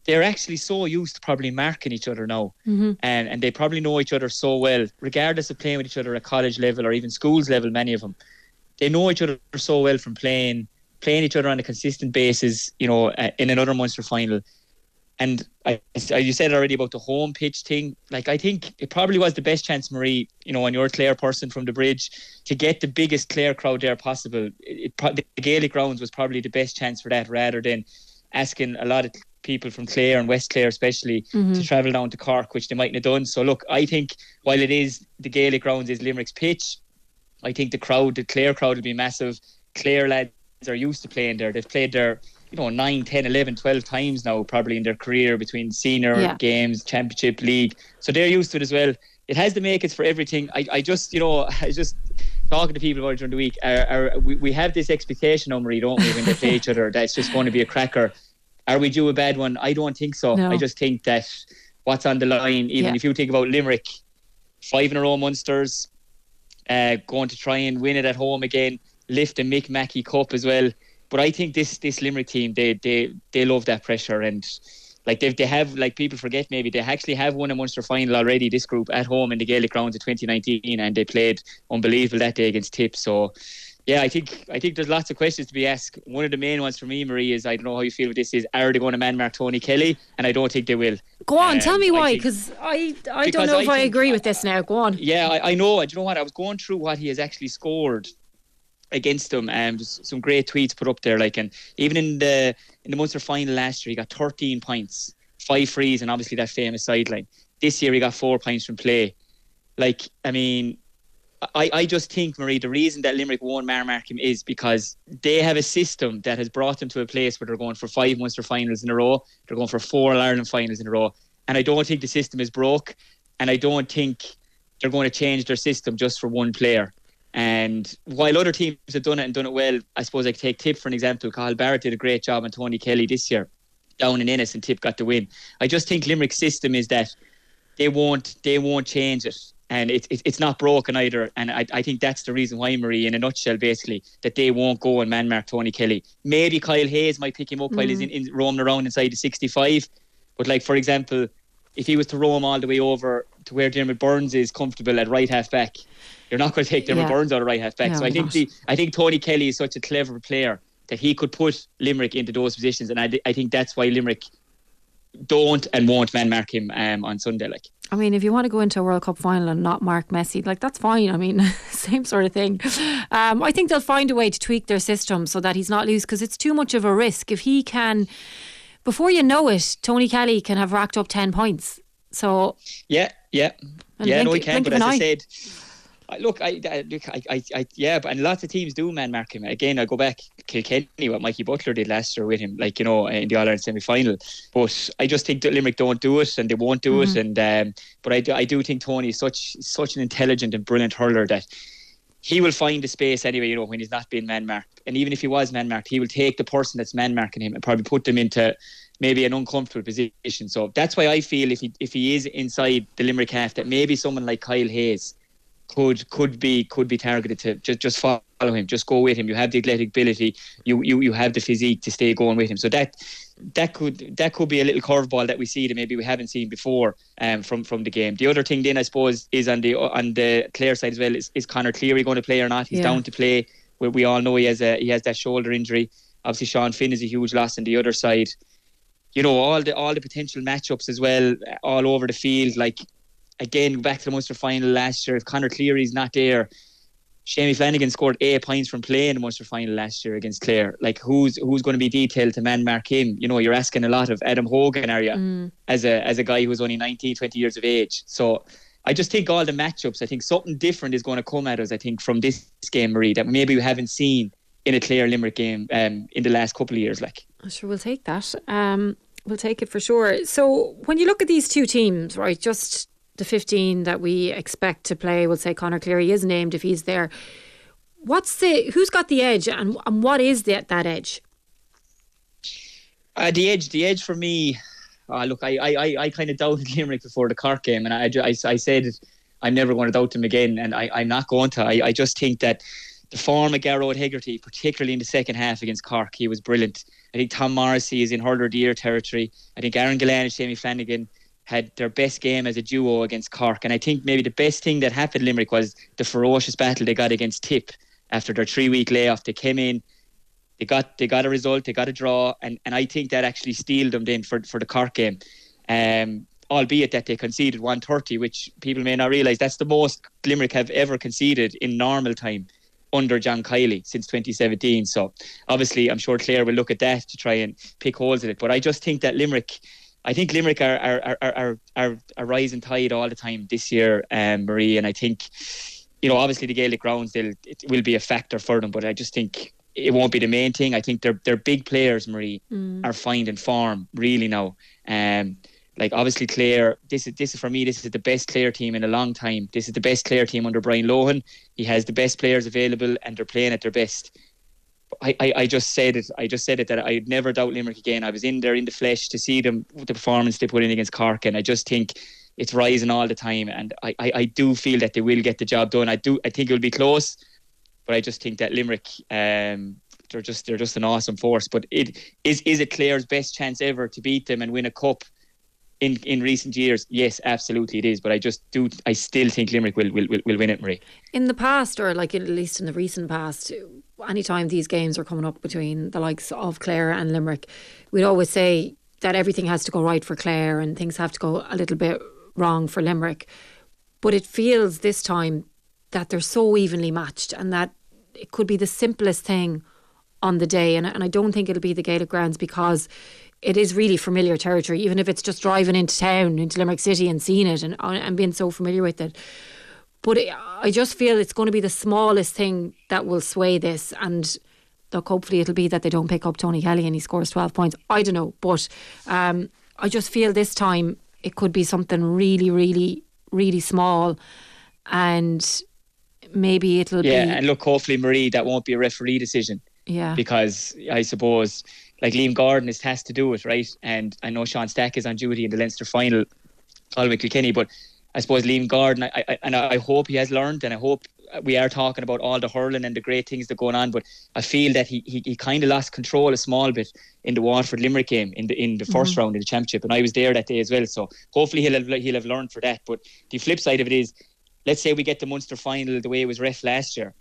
they're actually so used to probably marking each other now. And they probably know each other so well, regardless of playing with each other at college level or even schools level, many of them. They know each other so well from playing each other on a consistent basis, you know, in another Munster final. And you said already about the home pitch thing. Like, I think it probably was the best chance, Marie, you know, and you're a Clare person from the Bridge, to get the biggest Clare crowd there possible. The Gaelic grounds was probably the best chance for that, rather than asking a lot of people from Clare and West Clare especially to travel down to Cork, which they mightn't have done. So look, I think while it is the Gaelic grounds is Limerick's pitch, I think the Clare crowd will be massive. Clare lads are used to playing there. They've played there, you know, 9, 10, 11, 12 times now probably in their career, between senior games, championship, league. So they're used to it as well. It has the makings for everything. I just talking to people about it during the week. We have this expectation now, Marie, don't we, when they play each other, that it's just going to be a cracker. Are we due a bad one? I don't think so. No. I just think that what's on the line, even if you think about Limerick, 5 in a row Munsters, going to try and win it at home again, lift the Mick Mackey Cup as well. But I think this Limerick team, they love that pressure, and like they have, like, people forget maybe, they actually have won a Munster final already, this group, at home in the Gaelic grounds of 2019, and they played unbelievable that day against Tip. So yeah, I think there's lots of questions to be asked. One of the main ones for me, Marie, is, I don't know how you feel with this, is, are they going to man-mark Tony Kelly? And I don't think they will. Go on, tell me why, because I don't know if I agree with this now. Go on. Yeah, I know. Do you know what? I was going through what he has actually scored against them, and there's some great tweets put up there, like, and even in the Munster final last year, he got 13 points, 5 frees, and obviously that famous sideline. This year he got 4 points from play. Like, I mean, I just think, Marie, the reason that Limerick won't mark him is because they have a system that has brought them to a place where they're going for 5 Munster finals in a row, they're going for 4 All-Ireland finals in a row, and I don't think the system is broke, and I don't think they're going to change their system just for one player. And while other teams have done it and done it well, I suppose I could take Tip for an example. Cathal Barrett did a great job on Tony Kelly this year down in Ennis, and Tip got the win. I just think Limerick's system is that they won't change it, and it's not broken either. And I think that's the reason why, Marie, in a nutshell, basically, that they won't go and man-mark Tony Kelly. Maybe Kyle Hayes might pick him up while he's in roaming around inside the 65. But, like, for example, if he was to roam all the way over to where Dermot Burns is comfortable at right half back, you're not going to take Dermot Burns out of right half back. No, so I think Tony Kelly is such a clever player that he could put Limerick into those positions, and I think that's why Limerick don't and won't man-mark him on Sunday. Like, I mean, if you want to go into a World Cup final and not mark Messi, like, that's fine. I mean, same sort of thing. I think they'll find a way to tweak their system so that he's not loose, because it's too much of a risk. If he can, before you know it, Tony Kelly can have racked up 10 points. So yeah, no, he can. But as I said, look, and lots of teams do man-mark him. Again, I go back Kilkenny, what Mikey Butler did last year with him, like, you know, in the All-Ireland semi-final. But I just think that Limerick don't do it, and they won't do it. And but I do think Tony is such an intelligent and brilliant hurler that he will find the space anyway, you know, when he's not being man-marked. And even if he was man-marked, he will take the person that's man-marking him and probably put them into maybe an uncomfortable position. So that's why I feel if he is inside the Limerick half, that maybe someone like Kyle Hayes could be targeted to just follow him, just go with him. You have the athletic ability, you have the physique to stay going with him. So that could be a little curveball that we see that maybe we haven't seen before from the game. The other thing then, I suppose, is on the Clare side as well, is Conor Cleary going to play or not? He's down to play. We all know he has that shoulder injury. Obviously Sean Finn is a huge loss on the other side. You know, all the potential matchups as well, all over the field. Like, again, back to the Munster final last year, if Conor Cleary's not there, Shamie Flanagan scored 8 points from playing the Munster final last year against Clare. Like, who's going to be detailed to man-mark him? You know, you're asking a lot of Adam Hogan, are you? As a guy who's only 19, 20 years of age. So I just think all the matchups, I think something different is going to come at us, I think, from this game, Marie, that maybe we haven't seen in a Clare Limerick game in the last couple of years. Like, sure, we'll take that. We'll take it for sure. So when you look at these two teams, right, just the 15 that we expect to play, we'll say Conor Cleary is named if he's there. Who's got the edge, and what is that edge? The edge for me. Look, I kind of doubted Limerick before the Cork game, and I said I'm never going to doubt them again, and I'm not going to. I just think that the form of Garrod Hegarty, particularly in the second half against Cork, he was brilliant. I think Tom Morrissey is in hurler of the year territory. I think Aaron Gillane and Jamie Flanagan had their best game as a duo against Cork. And I think maybe the best thing that happened in Limerick was the ferocious battle they got against Tip after their 3-week layoff. They came in, they got a result, they got a draw, and I think that actually steeled them then for the Cork game. Albeit that they conceded 130, which people may not realise, that's the most Limerick have ever conceded in normal time under John Kiley since 2017. So obviously I'm sure Clare will look at that to try and pick holes in it. But I just think that Limerick are a rising tide all the time this year, Marie. And I think, obviously the Gaelic grounds, it will be a factor for them, but I just think it won't be the main thing. I think their big players, Marie, are finding form really now. Like obviously Clare, this is for me, this is the best Clare team in a long time. This is the best Clare team under Brian Lohan. He has the best players available and they're playing at their best. I just said it that I'd never doubt Limerick again. I was in there in the flesh to see them, the performance they put in against Cork, and I just think it's rising all the time, and I do feel that they will get the job done. I think it will be close, but I just think that Limerick, they're just an awesome force. But is it Clare's best chance ever to beat them and win a cup in recent years? Yes, absolutely it is. But I still think Limerick will win it, Marie. In the past, or like at least in the recent past, anytime these games are coming up between the likes of Clare and Limerick, we'd always say that everything has to go right for Clare and things have to go a little bit wrong for Limerick. But it feels this time that they're so evenly matched and that it could be the simplest thing on the day. And I don't think it'll be the Gaelic grounds, because it is really familiar territory, even if it's just driving into town, into Limerick City and seeing it and being so familiar with it. But I just feel it's going to be the smallest thing that will sway this. And look, hopefully it'll be that they don't pick up Tony Kelly and he scores 12 points. I don't know. But I just feel this time it could be something really, really, really small. And maybe it'll be... Yeah, and look, hopefully, Marie, that won't be a referee decision. Yeah. Because I suppose, like, Liam Gordon is tasked to do it, right? And I know Sean Stack is on duty in the Leinster final, Galway Kilkenny, but I suppose Liam Gordon, I hope he has learned, and I hope we are talking about all the hurling and the great things that are going on, but I feel that he kind of lost control a small bit in the Waterford Limerick game in the first round of the championship, and I was there that day as well, so hopefully he'll have learned for that. But the flip side of it is, let's say we get the Munster final the way it was ref last year,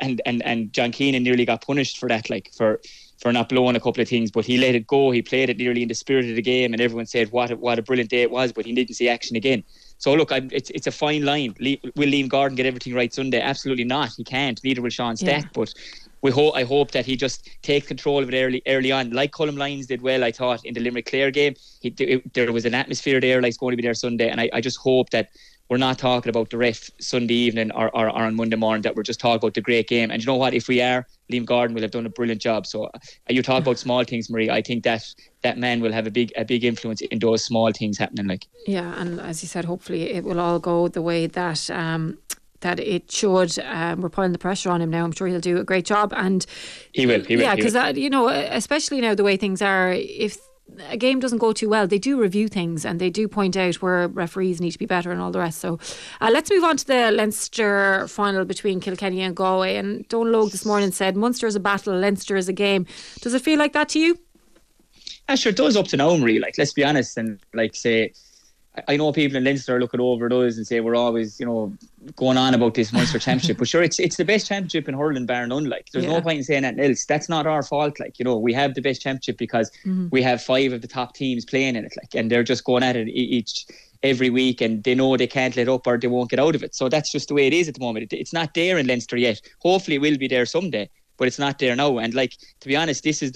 and John Keenan nearly got punished for that, like for not blowing a couple of things, but he let it go. He played it nearly in the spirit of the game, and everyone said what a brilliant day it was, but he didn't see action again. So look, it's a fine line. Will Liam Gordon get everything right Sunday? Absolutely not. He can't. Neither will Sean Stack. Yeah. But I hope that he just takes control of it early on, like Colm Lyons did well, I thought, in the Limerick Clare game. There was an atmosphere there like it's going to be there Sunday, and I just hope that we're not talking about the ref Sunday evening or on Monday morning, that we're just talking about the great game. And you know what? If we are, Liam Gordon will have done a brilliant job. So you talk about small things, Marie. I think that man will have a big influence in those small things happening. Like, yeah, and as you said, hopefully it will all go the way that that it should. We're putting the pressure on him now. I'm sure he'll do a great job, and he will. Yeah, because especially now the way things are, if a game doesn't go too well, they do review things and they do point out where referees need to be better and all the rest. So let's move on to the Leinster final between Kilkenny and Galway. And Donal Logue this morning said Munster is a battle, Leinster is a game. Does it feel like that to you? Sure, it does up to now, Marie. Like, let's be honest, and like say, I know people in Leinster are looking over at us and say we're always, going on about this Munster championship. But sure, it's the best championship in hurling, bar none. Like, there's no point in saying anything else. That's not our fault. Like, we have the best championship because we have 5 of the top teams playing in it. Like, and they're just going at it every week, and they know they can't let up or they won't get out of it. So that's just the way it is at the moment. It's not there in Leinster yet. Hopefully, it will be there someday, but it's not there now. And like, to be honest, this is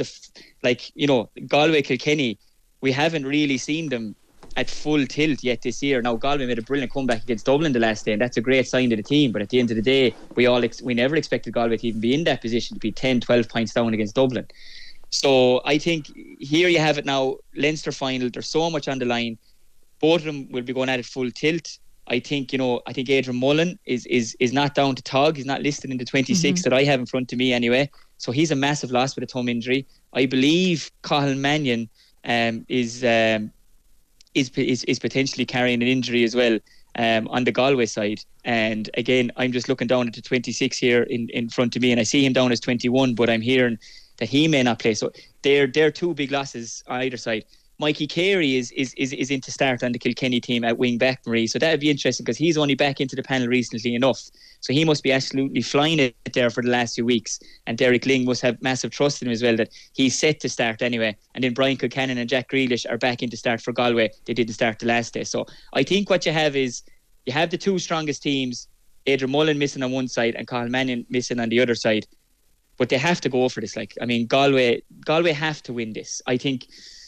Galway Kilkenny. We haven't really seen them at full tilt yet this year. Now Galway made a brilliant comeback against Dublin the last day, and that's a great sign to the team, but at the end of the day we never expected Galway to even be in that position, to be 10-12 points down against Dublin. So I think here you have it now, Leinster final, there's so much on the line. Both of them will be going at it full tilt. I think Adrian Mullen is not down to Tog. He's not listed in the 26 that I have in front of me anyway, so he's a massive loss with a thumb injury. I believe Cathal Mannion is potentially carrying an injury as well. on the Galway side. And again, I'm just looking down at the 26 here in front of me, and I see him down as 21, but I'm hearing that he may not play. So they're two big losses on either side. Mikey Carey is in to start on the Kilkenny team at wing back, Marie. So that would be interesting because he's only back into the panel recently enough. So he must be absolutely flying it there for the last few weeks. And Derek Lyng must have massive trust in him as well that he's set to start anyway. And then Brian Kilcannon and Jack Grealish are back in to start for Galway. They didn't start the last day. So I think what you have is you have the two strongest teams, Adrian Mullen missing on one side and Carl Mannion missing on the other side. But they have to go for this. Galway have to win this. I think...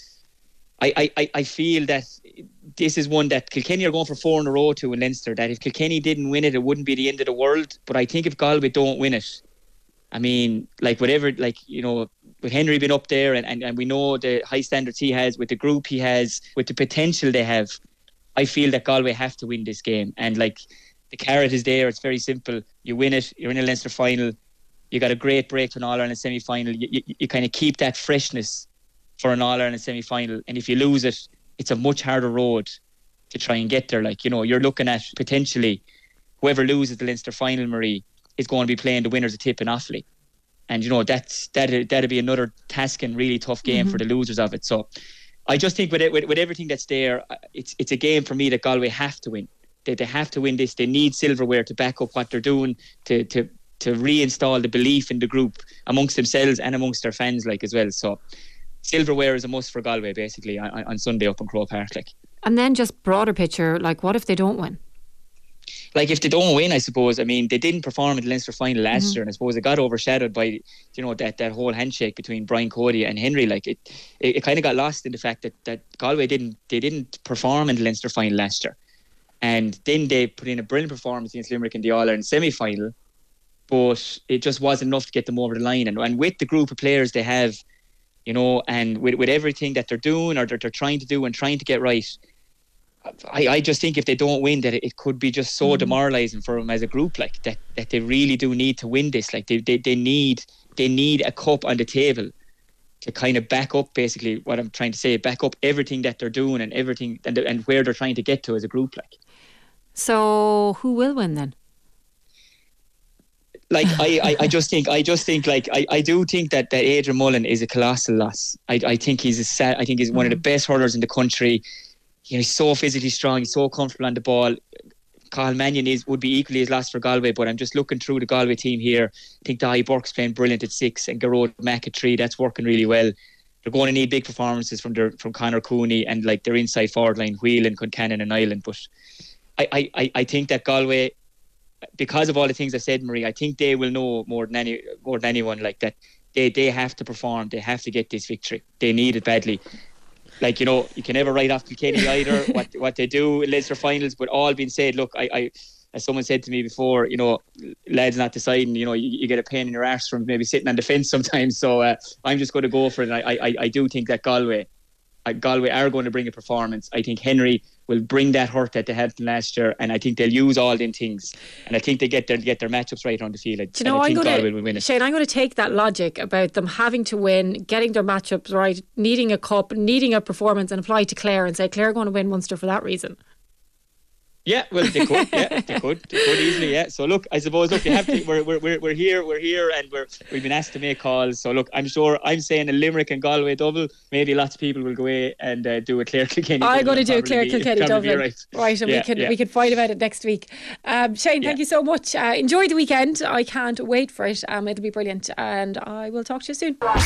I feel that this is one that Kilkenny are going for 4 in a row to in Leinster, that if Kilkenny didn't win it, it wouldn't be the end of the world. But I think if Galway don't win it, I mean, with Henry being up there and we know the high standards he has, with the group he has, with the potential they have, I feel that Galway have to win this game. And the carrot is there. It's very simple. You win it, you're in a Leinster final, you got a great break to an All-Ireland semi-final. You kind of keep that freshness for an All-Ireland semi-final, and if you lose it, it's a much harder road to try and get there. You're looking at potentially whoever loses the Leinster final, Marie, is going to be playing the winners of Tip and Offaly, and that'd be another task and really tough game for the losers of it. So I just think with everything that's there, it's a game for me that Galway have to win. They have to win this. They need silverware to back up what they're doing, to reinstall the belief in the group amongst themselves and amongst their fans as well. So silverware is a must for Galway basically on Sunday up in Croke Park. And then just broader picture, what if they don't win? If they don't win, I suppose, they didn't perform in the Leinster final last year, and I suppose it got overshadowed by that whole handshake between Brian Cody and Henry. It kind of got lost in the fact that Galway didn't perform in the Leinster final last year, and then they put in a brilliant performance against Limerick in the All-Ireland semi-final, but it just wasn't enough to get them over the line. And with the group of players they have, and with everything that they're doing or they're trying to do and trying to get right, I just think if they don't win, that it could be just so demoralising for them as a group, that they really do need to win this. They need a cup on the table to kind of back up basically what I'm trying to say, back up everything that they're doing and everything and where they're trying to get to as a group. So who will win then? I do think that Adrian Mullen is a colossal loss. I think he's one of the best hurlers in the country. He's so physically strong. He's so comfortable on the ball. Carl Mannion would be equally as lost for Galway, but I'm just looking through the Galway team here. I think Dahi Burke's playing brilliant at 6 and Garrod Mack at 3. That's working really well. They're going to need big performances from Conor Cooney and their inside forward line, Whelan, Concannon and Ireland. But I think that Galway, because of all the things I said, Marie, I think they will know more than anyone that they have to perform. They have to get this victory. They need it badly. You can never write off Kilkenny either, what they do in Leinster finals. But all being said, look, I as someone said to me before, lads not deciding, you get a pain in your arse from maybe sitting on the fence sometimes. So I'm just going to go for it. I do think that Galway are going to bring a performance. I think Henry will bring that hurt that they had last year, and I think they'll use all them things, and I think they get their matchups right on the field. Do you know, Galway will win it. Shane, I'm going to take that logic about them having to win, getting their matchups right, needing a cup, needing a performance, and apply to Clare and say Clare are going to win Munster for that reason. Yeah, well, they could. Yeah, they could easily. Yeah. So look, I suppose, you have to. We're here, and we've been asked to make calls. So look, I'm sure I'm saying a Limerick and Galway double. Maybe lots of people will go away and do a Clare Kilkenny. I'm going to do a Clare Kilkenny double. Right, and yeah, we can fight about it next week. Shane, thank you so much. Enjoy the weekend. I can't wait for it. It'll be brilliant, and I will talk to you soon. Game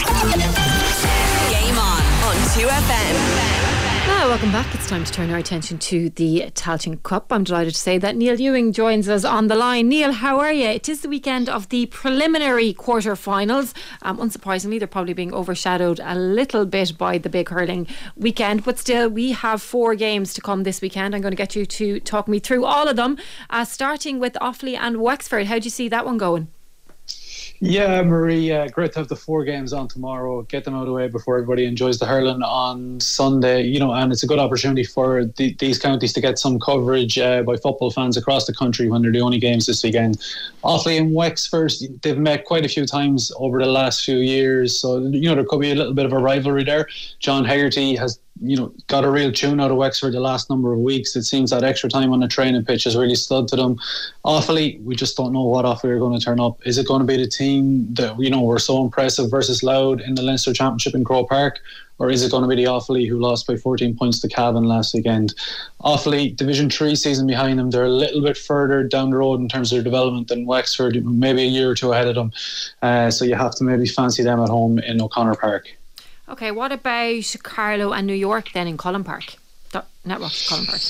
on 2FM. Now, welcome back. It's time to turn our attention to the Tailteann Cup. I'm delighted to say that Neil Ewing joins us on the line. Neil, how are you? It is the weekend of the preliminary quarter-finals. Unsurprisingly, they're probably being overshadowed a little bit by the big hurling weekend, but still, we have 4 games to come this weekend. I'm going to get you to talk me through all of them, starting with Offaly and Wexford. How do you see that one going? Yeah, Marie, great to have the 4 games on tomorrow. Get them out of the way before everybody enjoys the hurling on Sunday. And it's a good opportunity for these counties to get some coverage by football fans across the country when they're the only games this weekend. Offaly and Wexford, they've met quite a few times over the last few years, so there could be a little bit of a rivalry there. John Hegarty has got a real tune out of Wexford the last number of weeks. It seems that extra time on the training pitch has really stood to them. Offaly, we just don't know what Offaly are going to turn up. Is it going to be the team that were so impressive versus Louth in the Leinster Championship in Croke Park, or is it going to be the Offaly who lost by 14 points to Cavan last weekend? Offaly, Division 3 season behind them, they're a little bit further down the road in terms of their development than Wexford, maybe a year or two ahead of them. So you have to maybe fancy them at home in O'Connor Park. Okay, what about Carlow and New York then in Cullen Park? Netrocks Cullen Park.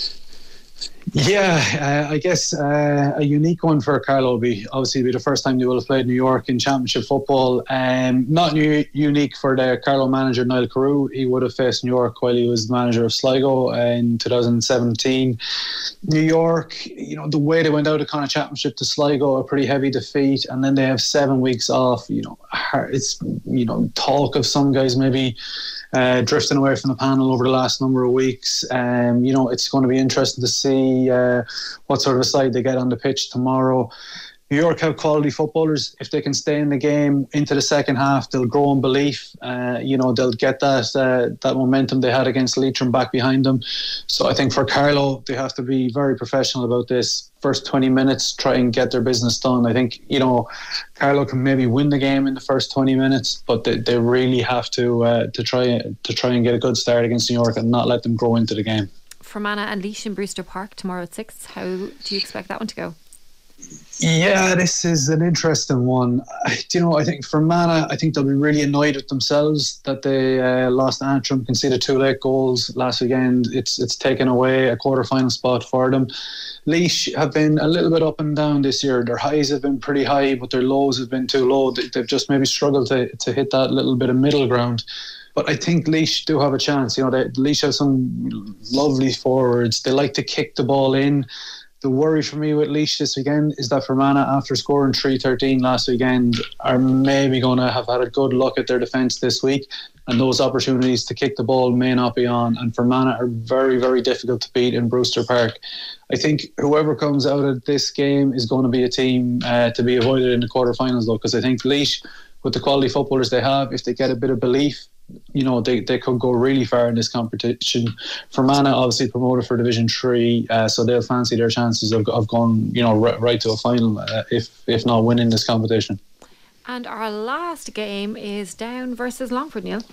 Yeah, I guess a unique one for Carlow will be the first time they will have played New York in Championship football. Not unique for the Carlow manager Niall Carew. He would have faced New York while he was the manager of Sligo in 2017. New York, the way they went out of Connacht Championship to Sligo, a pretty heavy defeat, and then they have 7 weeks off. It's talk of some guys maybe drifting away from the panel over the last number of weeks. It's going to be interesting to see what sort of a side they get on the pitch tomorrow. New York have quality footballers. If they can stay in the game into the second half, they'll grow in belief. They'll get that momentum they had against Leitrim back behind them. So I think for Carlow, they have to be very professional about this. First 20 minutes, try and get their business done. I think, Carlow can maybe win the game in the first 20 minutes, but they really have to try and get a good start against New York and not let them grow into the game. Fermanagh and Laois in Brewster Park tomorrow at 6. How do you expect that one to go? Yeah, this is an interesting one. I think Fermanagh, they'll be really annoyed with themselves that they lost to Antrim, conceded 2 late goals last weekend. It's taken away a quarter-final spot for them. Laois have been a little bit up and down this year. Their highs have been pretty high, but their lows have been too low. They've just maybe struggled to hit that little bit of middle ground. But I think Laois do have a chance. Laois have some lovely forwards. They like to kick the ball in. The worry for me with Laois this weekend is that Fermanagh, after scoring 3-13 last weekend, are maybe going to have had a good look at their defence this week, and those opportunities to kick the ball may not be on. And Fermanagh are very, very difficult to beat in Brewster Park. I think whoever comes out of this game is going to be a team to be avoided in the quarterfinals, though, because I think Laois, with the quality footballers they have, if they get a bit of belief, they could go really far in this competition. Fermanagh obviously promoted for Division 3, so they'll fancy their chances of going right to a final if not winning this competition. And our last game is Down versus Longford, Neil.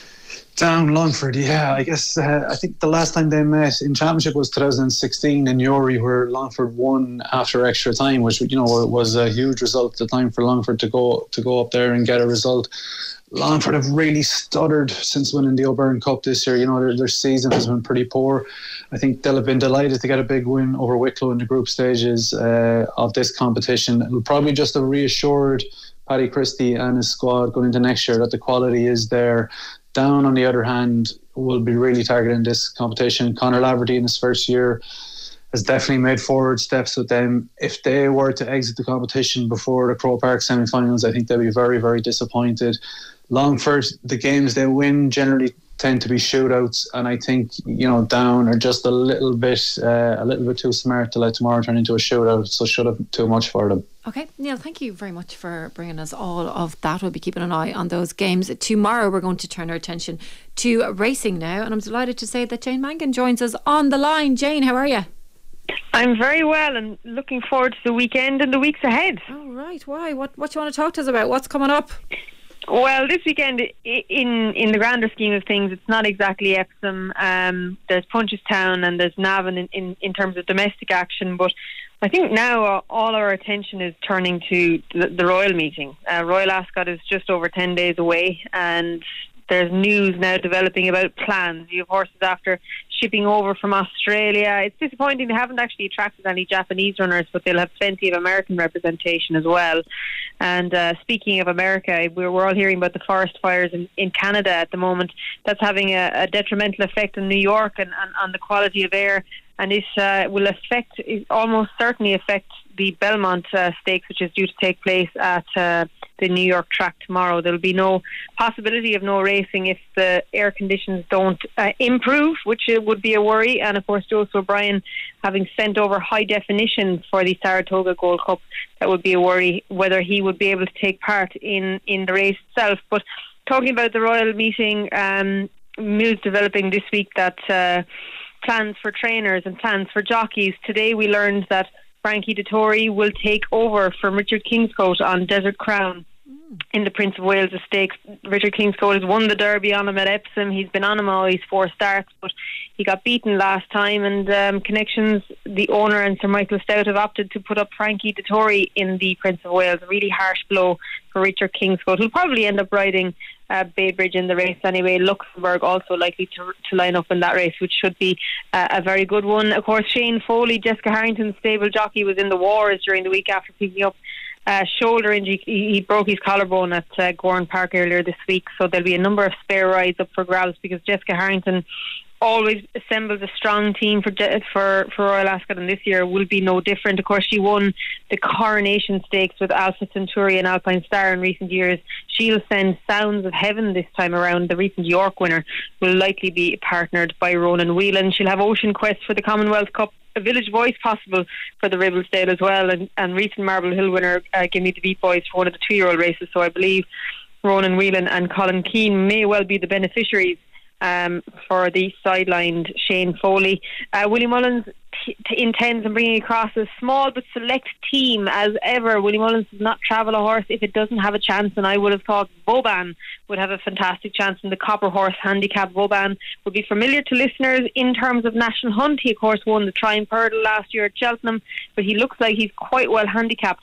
Down Longford, yeah. I guess I think the last time they met in Championship was 2016 in Newry, where Longford won after extra time, which was a huge result at the time for Longford to go up there and get a result. Longford have really stuttered since winning the O'Byrne Cup this year. Their season has been pretty poor. I think they'll have been delighted to get a big win over Wicklow in the group stages of this competition. It'll probably just have reassured Paddy Christie and his squad going into next year that the quality is there. Down, on the other hand, will be really targeting this competition. Conor Laverty in his first year has definitely made forward steps with them. If they were to exit the competition before the Croke Park semi-finals, I think they'll be very, very disappointed. Longford, the games they win generally tend to be shootouts, and I think Down are just a little bit too smart to let tomorrow turn into a shootout, so should have too much for them. Okay, Neil, thank you very much for bringing us all of that. We'll be keeping an eye on those games. Tomorrow we're going to turn our attention to racing now, and I'm delighted to say that Jane Mangan joins us on the line. Jane, how are you? I'm very well and looking forward to the weekend and the weeks ahead. Oh, right. Why? What do you want to talk to us about? What's coming up? Well, this weekend, in the grander scheme of things, it's not exactly Epsom. There's Punchestown and there's Navan in terms of domestic action, but I think now all our attention is turning to the Royal meeting. Royal Ascot is just over 10 days away, and there's news now developing about plans. You have horses after shipping over from Australia. It's disappointing they haven't actually attracted any Japanese runners, but they'll have plenty of American representation as well. And speaking of America, we're all hearing about the forest fires in Canada at the moment. That's having a detrimental effect on New York and on the quality of air. And it will almost certainly affect the Belmont Stakes, which is due to take place at the New York track tomorrow. There will be no possibility of no racing if the air conditions don't improve, which would be a worry. And of course, Joseph O'Brien having sent over high definition for the Saratoga Gold Cup, that would be a worry whether he would be able to take part in the race itself. But talking about the Royal meeting, news developing this week that plans for trainers and plans for jockeys. Today we learned that Frankie Dettori will take over from Richard Kingscote on Desert Crown in the Prince of Wales Stakes. Richard Kingscote has won the Derby on him at Epsom. He's been on him all his 4 starts, but he got beaten last time, and Connections, the owner, and Sir Michael Stout have opted to put up Frankie Dettori in the Prince of Wales. A really harsh blow for Richard Kingscote, who'll probably end up riding Bay Bridge in the race anyway. Luxembourg also likely to line up in that race, which should be a very good one. Of course, Shane Foley, Jessica Harrington's stable jockey, was in the wars during the week after picking up shoulder injury. He broke his collarbone at Gorn Park earlier this week, so there'll be a number of spare rides up for grabs, because Jessica Harrington always assembles a strong team for Royal Ascot, and this year will be no different. Of course, she won the Coronation Stakes with Alpha Centauri and Alpine Star in recent years. She'll send Sounds of Heaven this time around. The recent York winner will likely be partnered by Ronan Whelan. She'll have Ocean Quest for the Commonwealth Cup, a Village Voice possible for the Ribblesdale as well, and recent Marble Hill winner Give Me the Beat Boys for one of the 2-year-old races. So I believe Ronan Whelan and Colin Keane may well be the beneficiaries for the sidelined Shane Foley. Willie Mullins intends on bringing across a small but select team as ever. Willie Mullins does not travel a horse if it doesn't have a chance, and I would have thought Vauban would have a fantastic chance in the Copper Horse handicap. Vauban would be familiar to listeners in terms of National Hunt. He of course won the Triumph Hurdle last year at Cheltenham, but he looks like he's quite well handicapped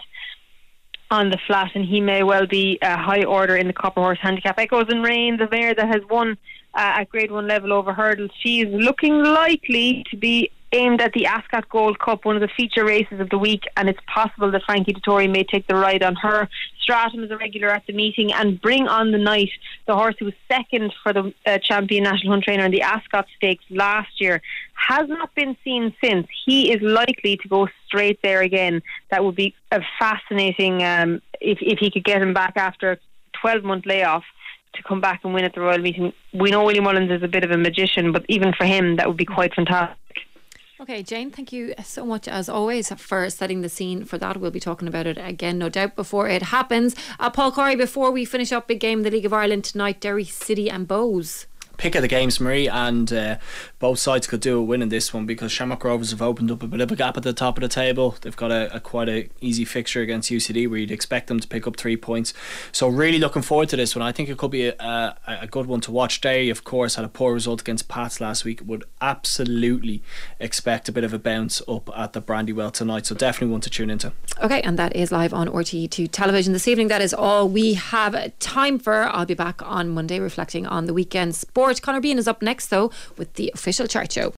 on the flat, and he may well be a high order in the Copper Horse handicap. Echoes and Rain, the mare that has won at Grade 1 level over hurdles, she's looking likely to be aimed at the Ascot Gold Cup, one of the feature races of the week, and it's possible that Frankie Dettori may take the ride on her. Stratum is a regular at the meeting, and Bring on the Night, the horse who was second for the champion National Hunt trainer in the Ascot Stakes last year, has not been seen since. He is likely to go straight there again. That would be a fascinating if he could get him back after a 12-month layoff to come back and win at the Royal Meeting. We know Willie Mullins is a bit of a magician, but even for him that would be quite fantastic. Okay, Jane, thank you so much as always for setting the scene for that. We'll be talking about it again, no doubt, before it happens. Paul Corey, before we finish up, big game in the League of Ireland tonight, Derry City and Bows. Pick of the games, Marie, and both sides could do a win in this one, because Shamrock Rovers have opened up a bit of a gap at the top of the table. They've got a quite a easy fixture against UCD, where you'd expect them to pick up 3 points. So really looking forward to this one. I think it could be a good one to watch. Derry, of course, had a poor result against Pats last week. Would absolutely expect a bit of a bounce up at the Brandywell tonight, so definitely one to tune into. Okay, and that is live on RTE2 television this evening. That is all we have time for. I'll be back on Monday reflecting on the weekend sport. Conor Bean is up next though with the Official Chart Show.